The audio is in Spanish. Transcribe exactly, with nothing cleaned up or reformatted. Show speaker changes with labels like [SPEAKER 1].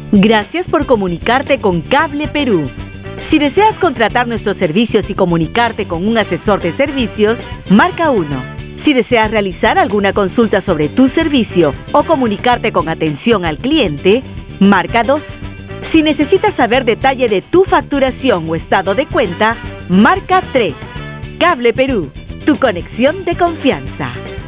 [SPEAKER 1] Gracias por comunicarte con Cable Perú. Si deseas contratar nuestros servicios y comunicarte con un asesor de servicios, marca uno. Si deseas realizar alguna consulta sobre tu servicio o comunicarte con atención al cliente, marca dos. Si necesitas saber detalle de tu facturación o estado de cuenta, marca tres. Cable Perú, tu conexión de confianza.